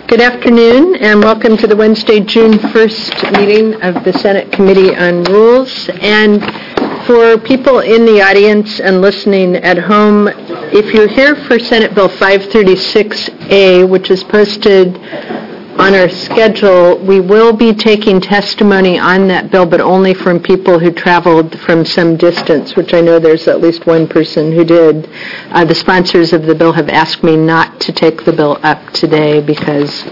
Good afternoon, and welcome to the Wednesday, June 1st meeting of the Senate Committee on Rules. And for people in the audience and listening at home, if you're here for Senate Bill 536A, which is posted on our schedule, we will be taking testimony on that bill, but only from people who traveled from some distance, which I know there's at least one person who did. The sponsors of the bill have asked me not to take the bill up today because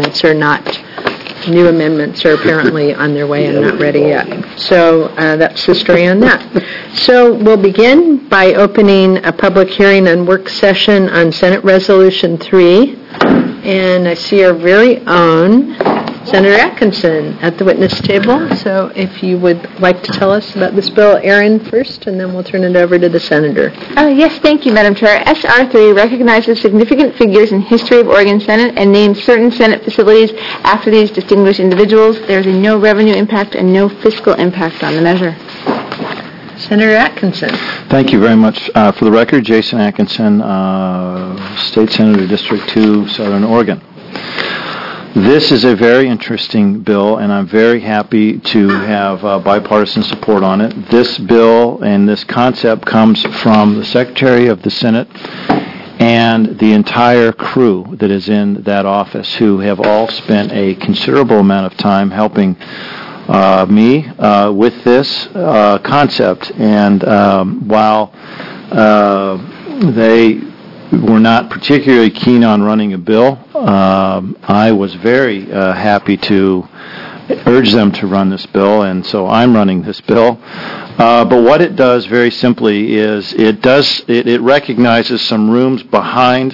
new amendments are apparently on their way and not ready yet. So that's the story on that. So we'll begin by opening a public hearing and work session on Senate Resolution 3. And I see our very own Senator Atkinson at the witness table. So if you would like to tell us about this bill, Erin, first, and then we'll turn it over to the Senator. Yes, thank you, Madam Chair. SR 3 recognizes significant figures in history of Oregon Senate and names certain Senate facilities after these distinguished individuals. There's no revenue impact and no fiscal impact on the measure. Senator Atkinson. Thank you very much. For the record, Jason Atkinson, State Senator, District 2, Southern Oregon. This is a very interesting bill, and I'm very happy to have bipartisan support on it. This bill and this concept comes from the Secretary of the Senate and the entire crew that is in that office, who have all spent a considerable amount of time helping me with this concept. And while they were not particularly keen on running a bill, I was very happy to urge them to run this bill, and so I'm running this bill. But what it does very simply is it recognizes some rooms behind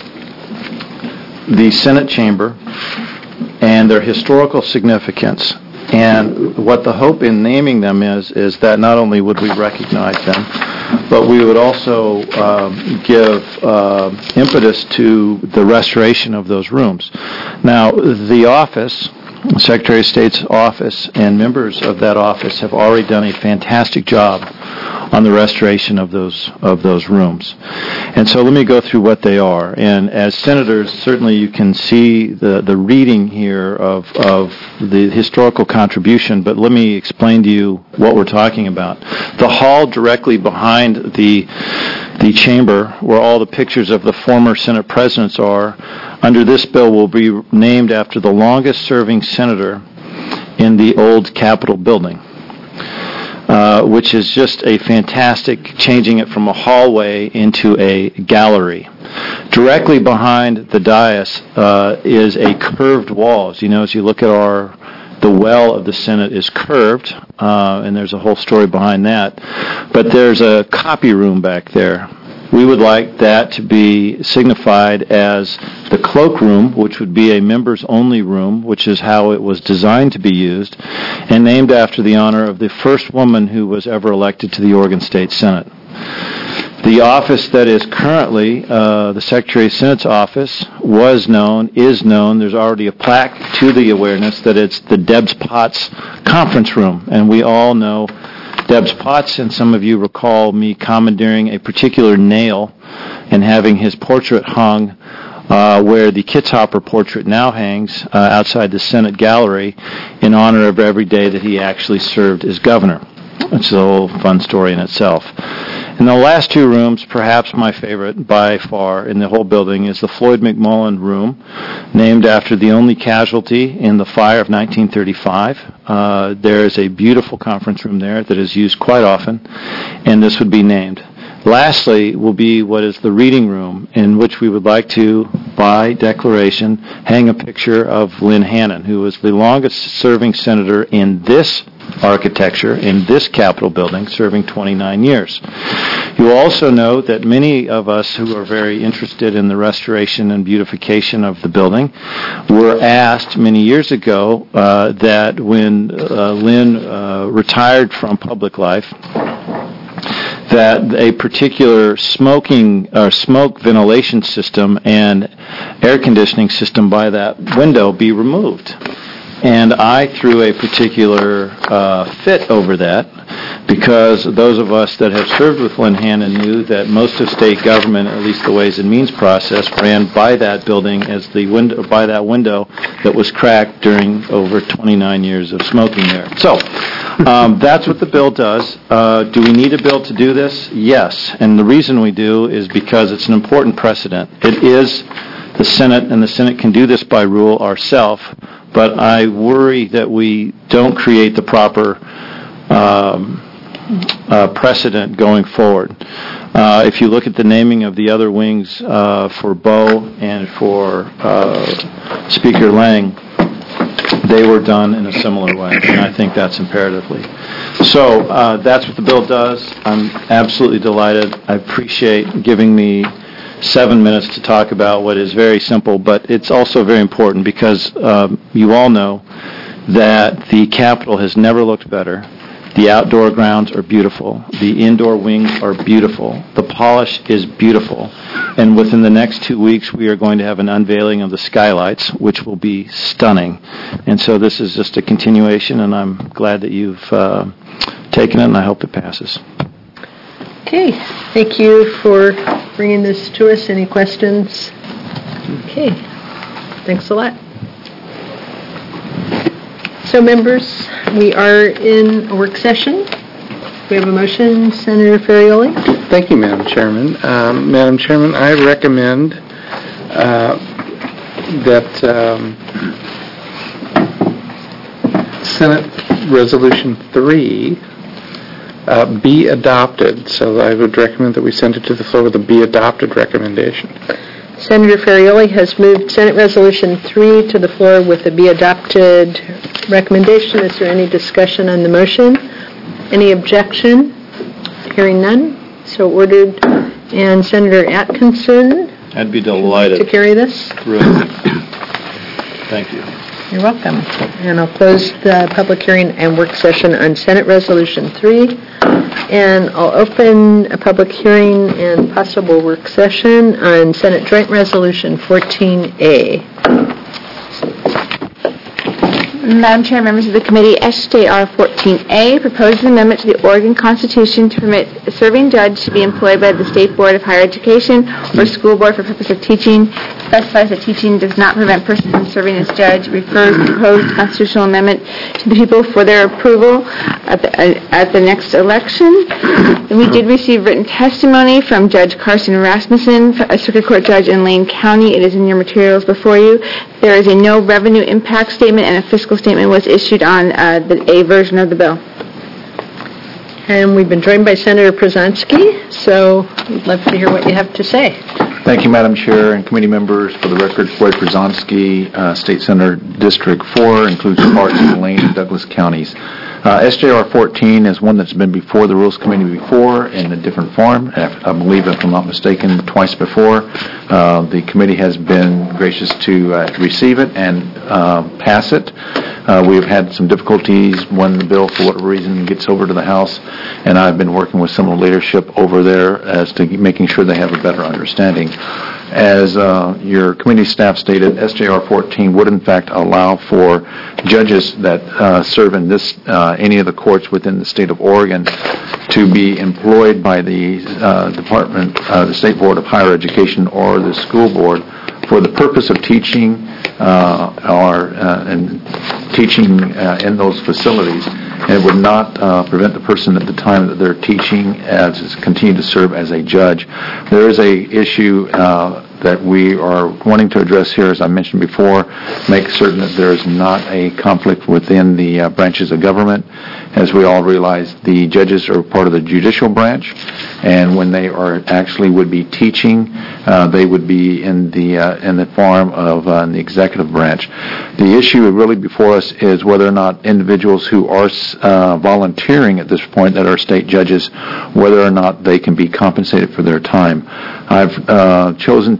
the Senate chamber and their historical significance. And what the hope in naming them is that not only would we recognize them, but we would also give impetus to the restoration of those rooms. Now, the office, the Secretary of State's office, and members of that office have already done a fantastic job on the restoration of those rooms. And so let me go through what they are. And as senators, certainly you can see the reading here of the historical contribution, but let me explain to you what we're talking about. The hall directly behind the chamber, where all the pictures of the former Senate presidents are, under this bill will be named after the longest-serving senator in the old Capitol building, which is just a fantastic, changing it from a hallway into a gallery. Directly behind the dais is a curved wall. As you know, as you look at the well of the Senate is curved, and there's a whole story behind that. But there's a copy room back there. We would like that to be signified as the cloakroom, which would be a members-only room, which is how it was designed to be used, and named after the honor of the first woman who was ever elected to the Oregon State Senate. The office that is currently the Secretary of Senate's office is known. There's already a plaque to the awareness that it's the Debs Potts Conference Room, and we all know Debs Potts, and some of you recall me commandeering a particular nail and having his portrait hung where the Kitzhaber portrait now hangs outside the Senate gallery in honor of every day that he actually served as governor. It's a whole fun story in itself. In the last two rooms, perhaps my favorite by far in the whole building is the Floyd McMullen room, named after the only casualty in the fire of 1935. There is a beautiful conference room there that is used quite often, and this would be named. Lastly will be what is the reading room, in which we would like to, by declaration, hang a picture of Lynn Hannon, who was the longest-serving senator in this architecture, in this Capitol building, serving 29 years. You will also know that many of us who are very interested in the restoration and beautification of the building were asked many years ago that when Lynn retired from public life, that a particular smoke ventilation system and air conditioning system by that window be removed. And I threw a particular fit over that because those of us that have served with Lynn Hannon knew that most of state government, at least the Ways and Means process, ran by that building as the window, by that window that was cracked during over 29 years of smoking there. So that's what the bill does. Do we need a bill to do this? Yes. And the reason we do is because it's an important precedent. It is the Senate, and the Senate can do this by rule ourselves, but I worry that we don't create the proper precedent going forward. If you look at the naming of the other wings for Bo and for Speaker Lang, they were done in a similar way, and I think that's imperatively. So that's what the bill does. I'm absolutely delighted. I appreciate giving me 7 minutes to talk about what is very simple, but it's also very important because you all know that the Capitol has never looked better. The outdoor grounds are beautiful. The indoor wings are beautiful. The polish is beautiful. And within the next 2 weeks, we are going to have an unveiling of the skylights, which will be stunning. And so this is just a continuation, and I'm glad that you've taken it, and I hope it passes. Okay, thank you for bringing this to us. Any questions? Okay, thanks a lot. So, members, we are in a work session. We have a motion, Senator Ferrioli. Thank you, Madam Chairman. Madam Chairman, I recommend that Senate Resolution 3 be adopted. So I would recommend that we send it to the floor with a be adopted recommendation. Senator Ferrioli has moved Senate Resolution 3 to the floor with a be adopted recommendation. Is there any discussion on the motion? Any objection? Hearing none, so ordered. And Senator Atkinson? I'd be delighted to carry this. Really. Thank you. You're welcome. And I'll close the public hearing and work session on Senate Resolution 3. And I'll open a public hearing and possible work session on Senate Joint Resolution 14A. Madam Chair, members of the committee, SJR 14A proposes an amendment to the Oregon Constitution to permit a serving judge to be employed by the State Board of Higher Education or school board for purpose of teaching. Specifies that teaching does not prevent persons from serving as judge. Refers the proposed constitutional amendment to the people for their approval at the next election. And we did receive written testimony from Judge Carson Rasmussen, a circuit court judge in Lane County. It is in your materials before you. There is a no revenue impact statement, and a fiscal statement was issued on a version of the bill. And we've been joined by Senator Przanski, so we'd love to hear what you have to say. Thank you, Madam Chair and committee members. For the record, Floyd Przanski, State Senator District 4, includes parts of Lane and Douglas counties. SJR 14 is one that's been before the Rules Committee before in a different form. I believe, if I'm not mistaken, twice before. The committee has been gracious to receive it and pass it. We've had some difficulties when the bill, for whatever reason, gets over to the House, and I've been working with some of the leadership over there as to making sure they have a better understanding. As your committee staff stated, SJR 14 would in fact allow for judges that serve in this any of the courts within the state of Oregon to be employed by the department, the State Board of Higher Education or the school board for the purpose of teaching teaching in those facilities. And it would not prevent the person at the time that they're teaching as continue to serve as a judge. There is a issue that we are wanting to address here, as I mentioned before, make certain that there is not a conflict within the branches of government. As we all realize, the judges are part of the judicial branch, and when they are actually would be teaching, they would be in the form of the executive branch. The issue really before us is whether or not individuals who are volunteering at this point that are state judges, whether or not they can be compensated for their time. I've chosen to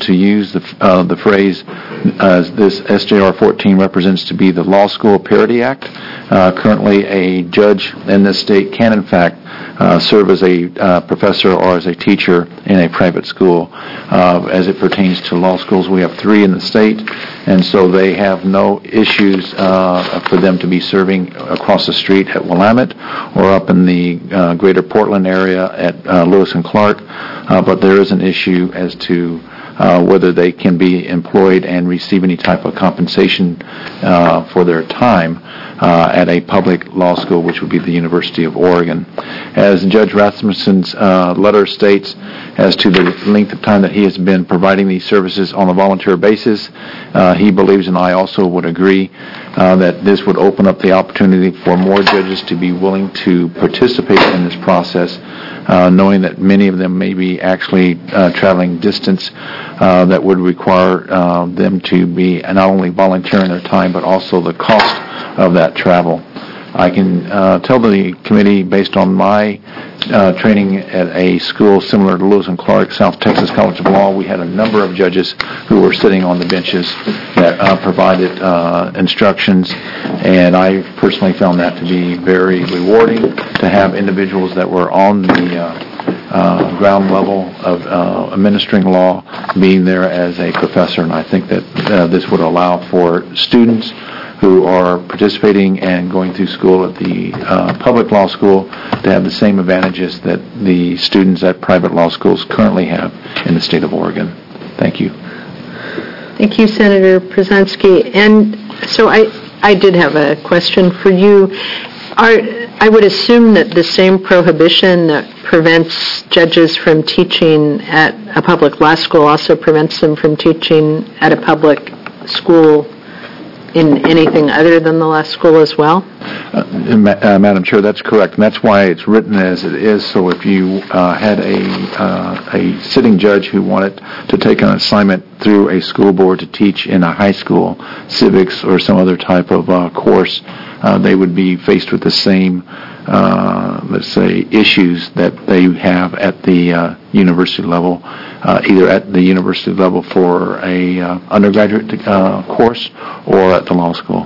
to use the phrase, this SJR 14 represents to be the Law School Parity Act. Currently, a judge in this state can, in fact, serve as a professor or as a teacher in a private school. As it pertains to law schools, we have 3 in the state, and so they have no issues for them to be serving across the street at Willamette or up in the greater Portland area at Lewis and Clark, but there is an issue as to whether they can be employed and receive any type of compensation for their time at a public law school, which would be the University of Oregon. As Judge Rasmussen's letter states, as to the length of time that he has been providing these services on a volunteer basis, he believes, and I also would agree, that this would open up the opportunity for more judges to be willing to participate in this process, knowing that many of them may be actually traveling distance that would require them to be not only volunteering their time, but also the cost of that travel. I can tell the committee, based on my training at a school similar to Lewis and Clark, South Texas College of Law, we had a number of judges who were sitting on the benches that provided instructions, and I personally found that to be very rewarding to have individuals that were on the ground level of administering law being there as a professor, and I think that this would allow for students who are participating and going through school at the public law school to have the same advantages that the students at private law schools currently have in the state of Oregon. Thank you. Thank you, Senator Przanski. And so I did have a question for you. I would assume that the same prohibition that prevents judges from teaching at a public law school also prevents them from teaching at a public school in anything other than the law school as well? Madam Chair, that's correct, and that's why it's written as it is. So if you had a sitting judge who wanted to take an assignment through a school board to teach in a high school, civics or some other type of course, they would be faced with the same, let's say, issues that they have at the university level, either at the university level for a undergraduate course or at the law school.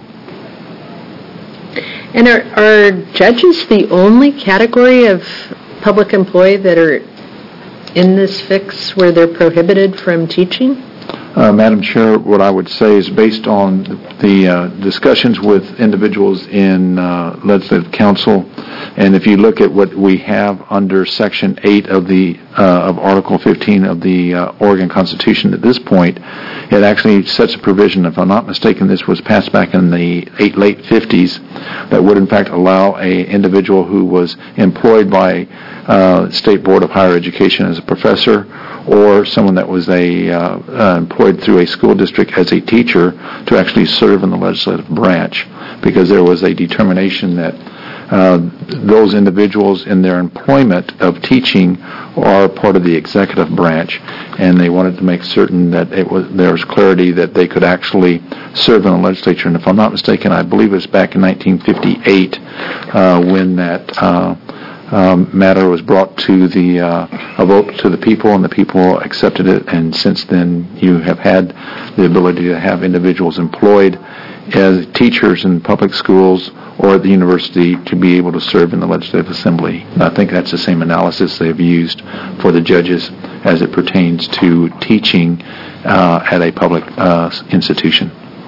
And are judges the only category of public employee that are in this fix where they're prohibited from teaching? Madam Chair, what I would say is based on the discussions with individuals in legislative council, and if you look at what we have under Section 8 of the of Article 15 of the Oregon Constitution at this point, it actually sets a provision, if I'm not mistaken, this was passed back in the late 50s, that would in fact allow an individual who was employed by State Board of Higher Education as a professor, or someone that was employed through a school district as a teacher, to actually serve in the legislative branch, because there was a determination that those individuals in their employment of teaching are part of the executive branch, and they wanted to make certain that there was clarity that they could actually serve in the legislature. And if I'm not mistaken, I believe it was back in 1958 when that matter was brought to a vote to the people, and the people accepted it, and since then you have had the ability to have individuals employed as teachers in public schools or at the university to be able to serve in the Legislative Assembly. And I think that's the same analysis they've used for the judges as it pertains to teaching at a public institution.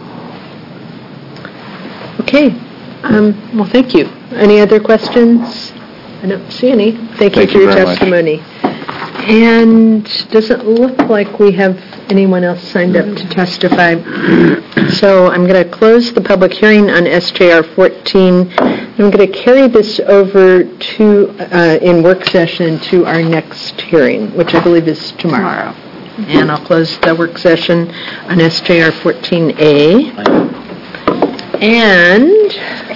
Okay. Well, thank you. Any other questions? I don't see any. Thank you for your testimony. And does it look like we have anyone else signed up to testify? So I'm going to close the public hearing on SJR 14. I'm going to carry this over to, in work session, to our next hearing, which I believe is tomorrow. And I'll close the work session on SJR 14A. And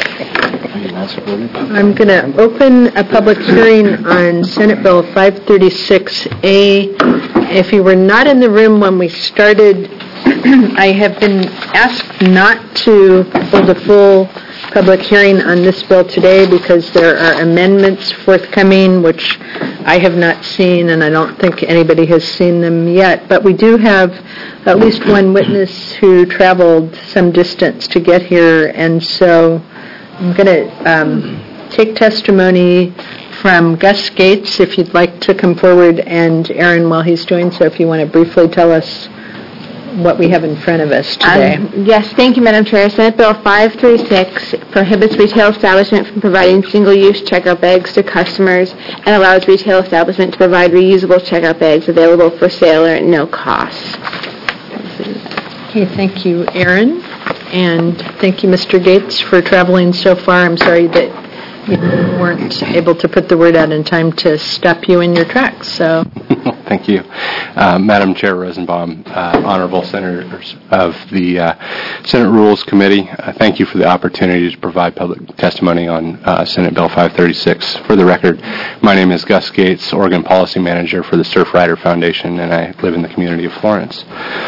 I'm going to open a public hearing on Senate Bill 536A. If you were not in the room when we started I have been asked not to hold a full public hearing on this bill today because there are amendments forthcoming, which I have not seen, and I don't think anybody has seen them yet. But we do have at least one witness who traveled some distance to get here, and so I'm going to take testimony from Gus Gates, if you'd like to come forward, and Aaron, while he's doing so, if you want to briefly tell us what we have in front of us today. Yes, thank you, Madam Chair. Senate Bill 536 prohibits retail establishment from providing single-use checkout bags to customers and allows retail establishment to provide reusable checkout bags available for sale or at no cost. Okay, thank you, Aaron, and thank you, Mr. Gates, for traveling so far. I'm sorry that we weren't able to put the word out in time to stop you in your tracks, so... Thank you. Madam Chair Rosenbaum, honorable senators of the Senate Rules Committee, thank you for the opportunity to provide public testimony on Senate Bill 536. For the record, my name is Gus Gates, Oregon Policy Manager for the Surfrider Foundation, and I live in the community of Florence.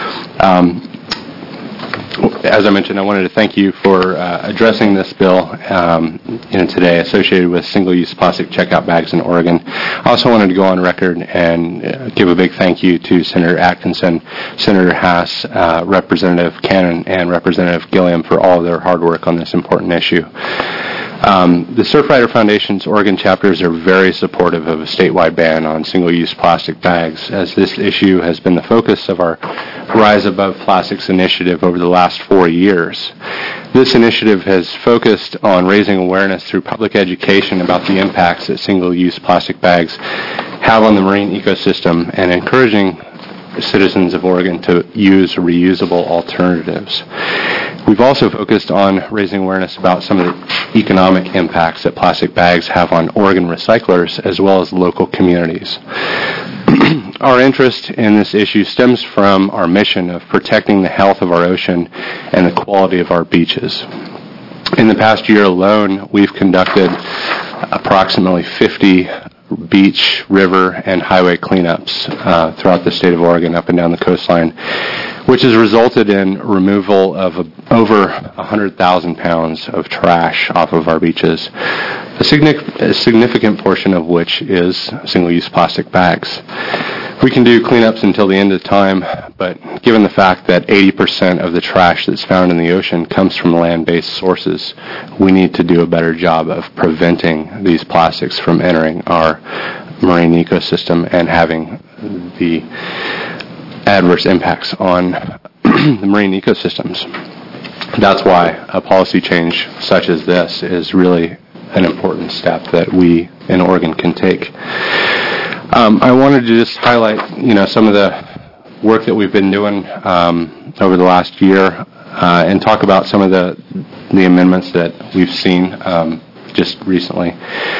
As I mentioned, I wanted to thank you for addressing this bill today associated with single-use plastic checkout bags in Oregon. I also wanted to go on record and give a big thank you to Senator Atkinson, Senator Haas, Representative Cannon, and Representative Gilliam for all of their hard work on this important issue. The Surfrider Foundation's Oregon chapters are very supportive of a statewide ban on single-use plastic bags, as this issue has been the focus of our Rise Above Plastics initiative over the last 4 years. This initiative has focused on raising awareness through public education about the impacts that single-use plastic bags have on the marine ecosystem and encouraging citizens of Oregon to use reusable alternatives. We've also focused on raising awareness about some of the economic impacts that plastic bags have on Oregon recyclers as well as local communities. Our interest in this issue stems from our mission of protecting the health of our ocean and the quality of our beaches. In the past year alone, we've conducted approximately 50 beach, river, and highway cleanups throughout the state of Oregon up and down the coastline, which has resulted in removal of over 100,000 pounds of trash off of our beaches, a significant portion of which is single-use plastic bags. We can do cleanups until the end of time, but given the fact that 80% of the trash that's found in the ocean comes from land-based sources, we need to do a better job of preventing these plastics from entering our marine ecosystem and having the adverse impacts on the marine ecosystems. That's why a policy change such as this is really an important step that we in Oregon can take. I wanted to just highlight, some of the work that we've been doing over the last year and talk about some of the amendments that we've seen just recently.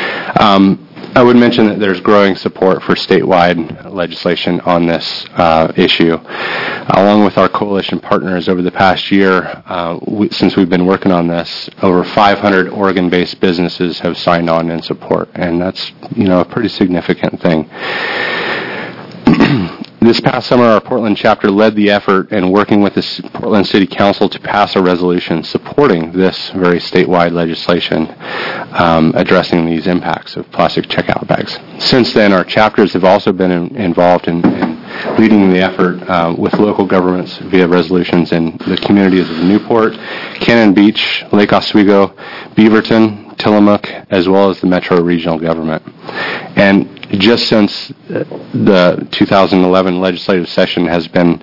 I would mention that there's growing support for statewide legislation on this issue. Along with our coalition partners over the past year, since we've been working on this, over 500 Oregon-based businesses have signed on in support, and that's, a pretty significant thing. This past summer, our Portland chapter led the effort in working with the Portland City Council to pass a resolution supporting this very statewide legislation addressing these impacts of plastic checkout bags. Since then, our chapters have also been involved in leading the effort with local governments via resolutions in the communities of Newport, Cannon Beach, Lake Oswego, Beaverton, Tillamook, as well as the Metro Regional Government. And just since the 2011 legislative session has been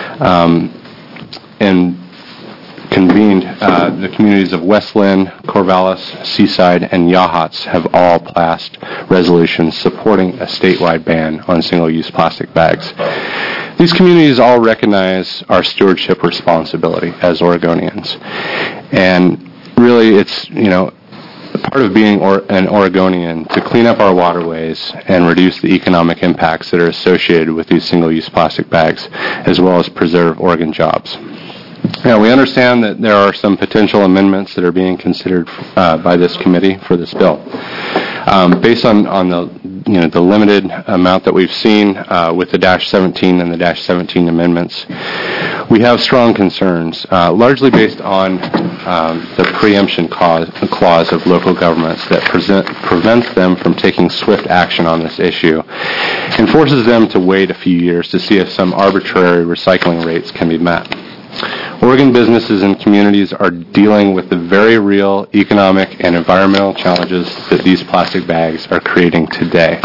convened, the communities of West Lynn, Corvallis, Seaside, and Yachats have all passed resolutions supporting a statewide ban on single-use plastic bags. These communities all recognize our stewardship responsibility as Oregonians. And really, it's, part of being an Oregonian to clean up our waterways and reduce the economic impacts that are associated with these single-use plastic bags, as well as preserve Oregon jobs. Now, we understand that there are some potential amendments that are being considered by this committee for this bill. Based on the limited amount that we've seen with the -17 and the -17 amendments, We have strong concerns, largely based on the preemption clause of local governments that prevents them from taking swift action on this issue and forces them to wait a few years to see if some arbitrary recycling rates can be met. Oregon businesses and communities are dealing with the very real economic and environmental challenges that these plastic bags are creating today.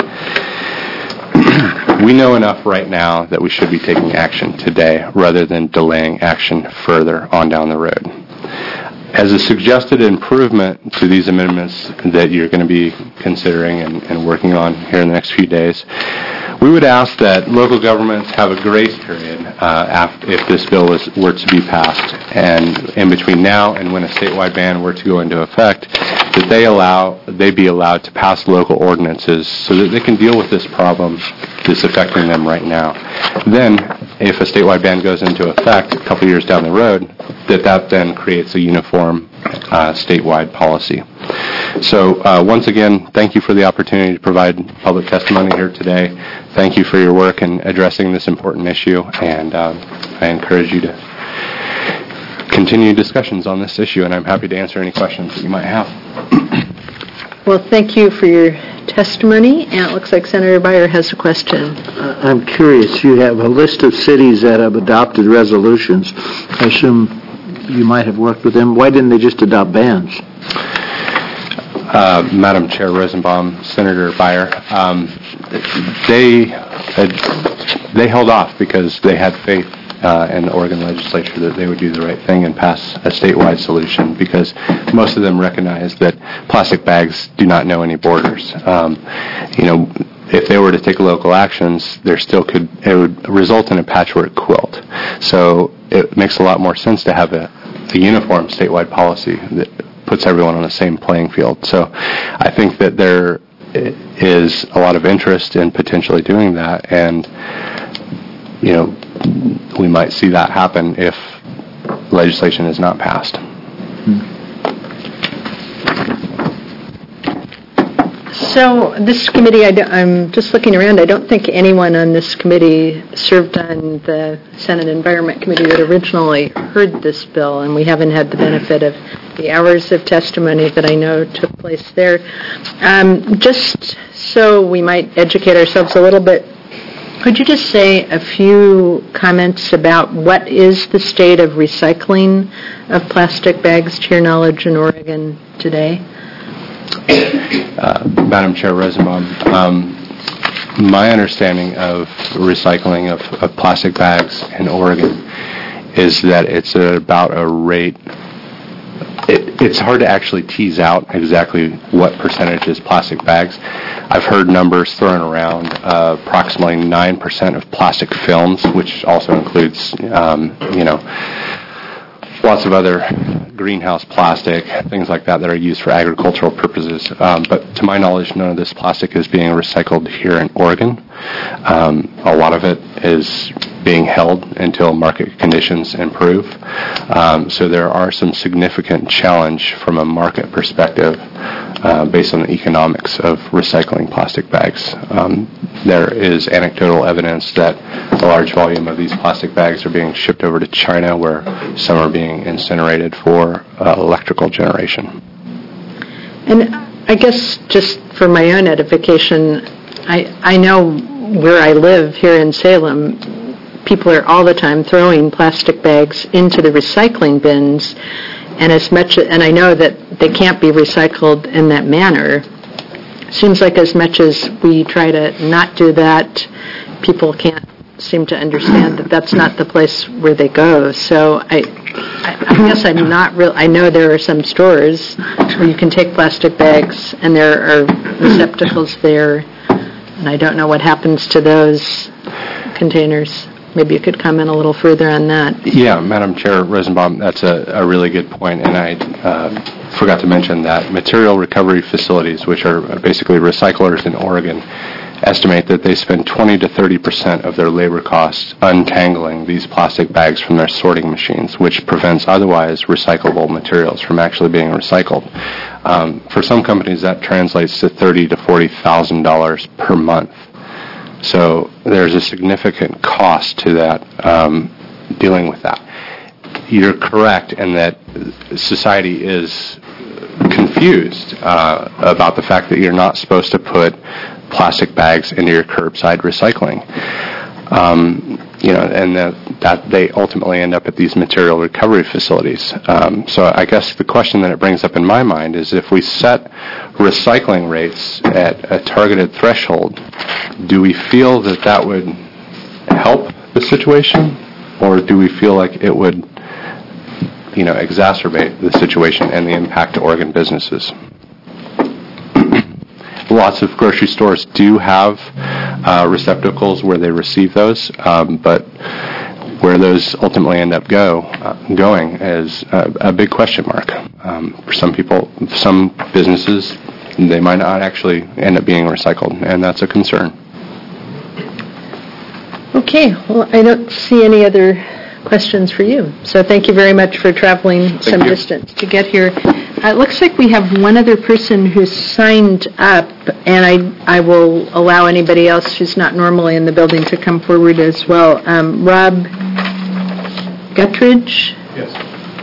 We know enough right now that we should be taking action today rather than delaying action further on down the road. As a suggested improvement to these amendments that you're going to be considering and working on here in the next few days, we would ask that local governments have a grace period if this bill were to be passed, and in between now and when a statewide ban were to go into effect, that they be allowed to pass local ordinances so that they can deal with this problem that's affecting them right now. Then, if a statewide ban goes into effect a couple years down the road, that then creates a uniform statewide policy. So once again, thank you for the opportunity to provide public testimony here today. Thank you for your work in addressing this important issue, and I encourage you to continue discussions on this issue, and I'm happy to answer any questions that you might have. Well, thank you for your testimony, and it looks like Senator Byer has a question. I'm curious, you have a list of cities that have adopted resolutions. I assume you might have worked with them. Why didn't they just adopt bans? Madam Chair Rosenbaum, Senator Byer, they held off because they had faith in the Oregon legislature that they would do the right thing and pass a statewide solution, because most of them recognize that plastic bags do not know any borders. If they were to take local actions, it would result in a patchwork quilt. So it makes a lot more sense to have a uniform statewide policy that puts everyone on the same playing field. So I think that there is a lot of interest in potentially doing that, and we might see that happen if legislation is not passed. So this committee, I'm just looking around, I don't think anyone on this committee served on the Senate Environment Committee that originally heard this bill, and we haven't had the benefit of the hours of testimony that I know took place there. Just so we might educate ourselves a little bit, could you just say a few comments about what is the state of recycling of plastic bags, to your knowledge, in Oregon today? Madam Chair Rosenbaum, my understanding of recycling of plastic bags in Oregon is that it's about a rate. It's hard to actually tease out exactly what percentage is plastic bags. I've heard numbers thrown around, approximately 9% of plastic films, which also includes, lots of other greenhouse plastic, things like that are used for agricultural purposes. But to my knowledge, none of this plastic is being recycled here in Oregon. A lot of it is being held until market conditions improve. So there are some significant challenge from a market perspective based on the economics of recycling plastic bags. There is anecdotal evidence that a large volume of these plastic bags are being shipped over to China, where some are being incinerated for electrical generation. And I guess just for my own edification, I know where I live here in Salem, people are all the time throwing plastic bags into the recycling bins, and I know that they can't be recycled in that manner. Seems like as much as we try to not do that, people can't seem to understand that that's not the place where they go. So I guess I'm not real. I know there are some stores where you can take plastic bags and there are receptacles there, and I don't know what happens to those containers. Maybe you could comment a little further on that. Yeah, Madam Chair Rosenbaum, that's a really good point, and I forgot to mention that material recovery facilities, which are basically recyclers in Oregon, estimate that they spend 20 to 30% of their labor costs untangling these plastic bags from their sorting machines, which prevents otherwise recyclable materials from actually being recycled. For some companies, that translates to $30,000 to $40,000 per month. So there's a significant cost to that dealing with that. You're correct in that society is confused about the fact that you're not supposed to put plastic bags into your curbside recycling. And that they ultimately end up at these material recovery facilities. So I guess the question that it brings up in my mind is if we set recycling rates at a targeted threshold, do we feel that that would help the situation, or do we feel like it would, exacerbate the situation and the impact to Oregon businesses? Lots of grocery stores do have receptacles where they receive those, but where those ultimately end up going is a big question mark. For some people, some businesses, they might not actually end up being recycled, and that's a concern. Okay, well, I don't see any other questions for you. So thank you very much for traveling some distance to get here. It looks like we have one other person who's signed up, and I will allow anybody else who's not normally in the building to come forward as well. Rob Guttridge? Yes.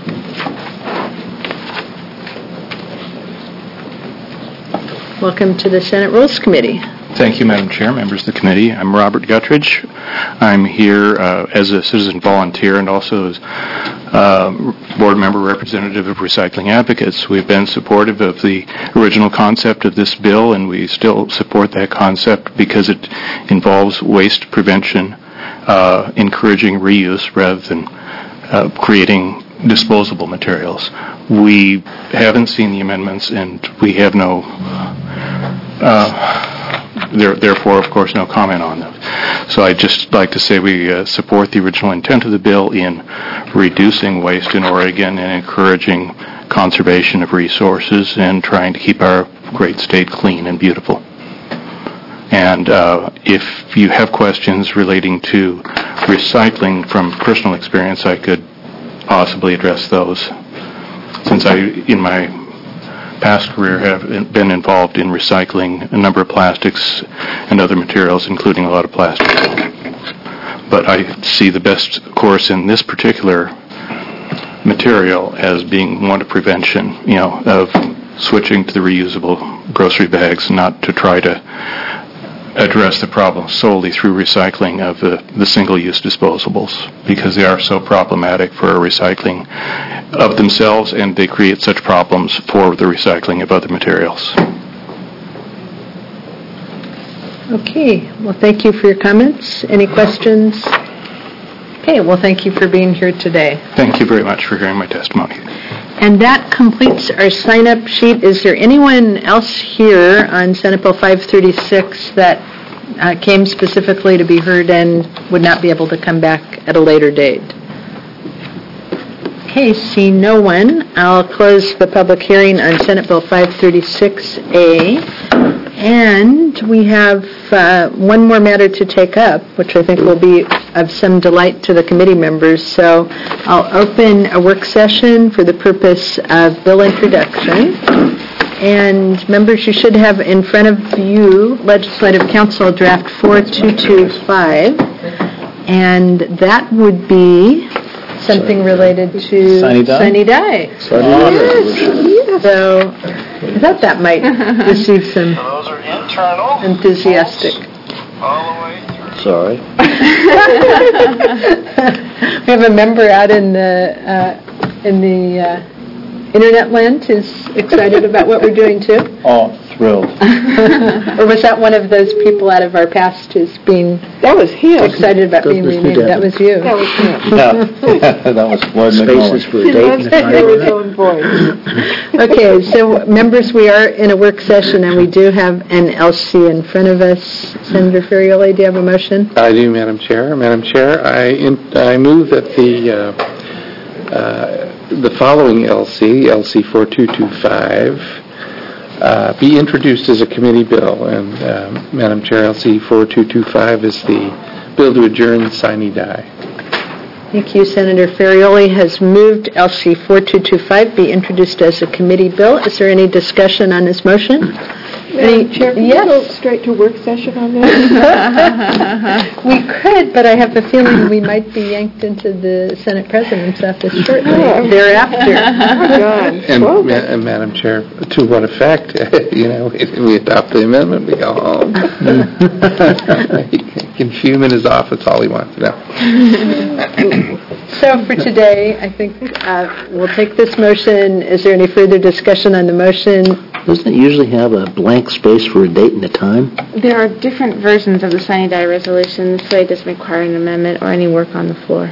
Welcome to the Senate Rules Committee. Thank you, Madam Chair, members of the committee. I'm Robert Guttridge. I'm here as a citizen volunteer and also as board member representative of Recycling Advocates. We've been supportive of the original concept of this bill, and we still support that concept because it involves waste prevention, encouraging reuse rather than creating disposable materials. We haven't seen the amendments, and we have no therefore, of course, no comment on them. So I'd just like to say we support the original intent of the bill in reducing waste in Oregon and encouraging conservation of resources and trying to keep our great state clean and beautiful. And if you have questions relating to recycling from personal experience, I could possibly address those, since I, in my past career, have been involved in recycling a number of plastics and other materials, including a lot of plastic. But I see the best course in this particular material as being one of prevention, of switching to the reusable grocery bags, not to try to address the problem solely through recycling of the single-use disposables, because they are so problematic for recycling of themselves, and they create such problems for the recycling of other materials. Okay, well, thank you for your comments. Any questions? Okay, well, thank you for being here today. Thank you very much for hearing my testimony. And that completes our sign-up sheet. Is there anyone else here on Senate Bill 536 that came specifically to be heard and would not be able to come back at a later date? Okay, see no one. I'll close the public hearing on Senate Bill 536A. And we have one more matter to take up, which I think will be of some delight to the committee members. So I'll open a work session for the purpose of bill introduction. And members, you should have in front of you Legislative Council Draft 4225. And that would be something related to Sunny Day. Yes. So I thought that might receive some those are internal, enthusiastic. all the way through. Sorry. We have a member out in the internet land who's excited about what we're doing too. Oh, thrilled. Or was that one of those people out of our past who's being excited about being renamed? That was you. That was him. Yeah, that was Floyd Spaces McMullen. for a date and a time. Okay, so members, we are in a work session and we do have an LC in front of us. Senator Ferrioli, do you have a motion? I do, Madam Chair. Madam Chair, I move that the following LC 4225, be introduced as a committee bill. And Madam Chair, LC 4225 is the bill to adjourn sine die. Thank you. Senator Ferrioli has moved LC 4225 be introduced as a committee bill. Is there any discussion on this motion? Chair, can you go straight to work session on that? We could, but I have a feeling we might be yanked into the Senate President's office shortly thereafter. And Madam Chair, to what effect? We adopt the amendment, we go home. He can fume in his office all he wants to know. So for today, I think we'll take this motion. Is there any further discussion on the motion? Doesn't it usually have a blank space for a date and a time? There are different versions of the Sunny Day resolution. This way it doesn't require an amendment or any work on the floor.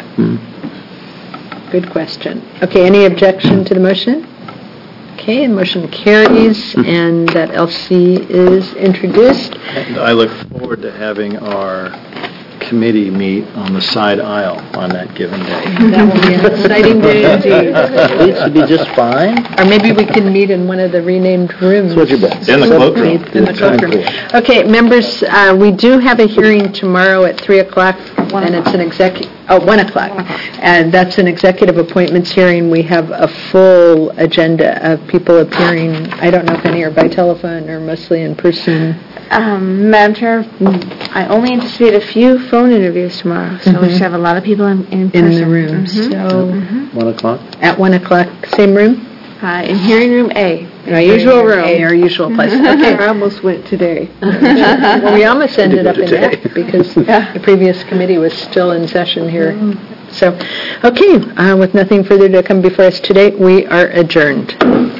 Good question. Okay, any objection to the motion? Okay, and motion carries, and that LC is introduced. And I look forward to having our committee meet on the side aisle on that given day. That will be an exciting day indeed. It should be just fine. Or maybe we can meet in one of the renamed rooms. What's your bet? In the cloakroom. In the cloakroom. Okay, members, we do have a hearing tomorrow at 3 o'clock, and it's an 1 o'clock. And that's an executive appointments hearing. We have a full agenda of people appearing. I don't know if any are by telephone or mostly in person. Madam Chair, I only anticipate a few phone interviews tomorrow, so we should have a lot of people in person. In the room. So 1 o'clock? at 1 o'clock, same room? In hearing room A, our usual room. Our usual place. Okay. I almost went today. Well, we almost ended up in today. F because the previous committee was still in session here. So, okay, with nothing further to come before us today, we are adjourned.